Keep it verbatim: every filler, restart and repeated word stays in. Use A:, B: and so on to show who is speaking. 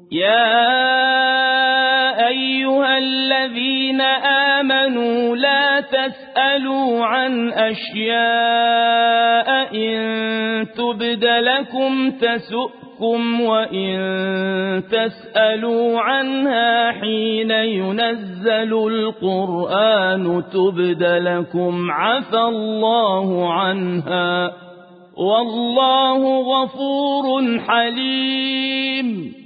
A: يا أيها الذين آمنوا لا تسألوا عن أشياء إن تبد لكم تسؤكم وإن تسألوا عنها حين ينزل القرآن تبد لكم عفى الله عنها والله غفور حليم.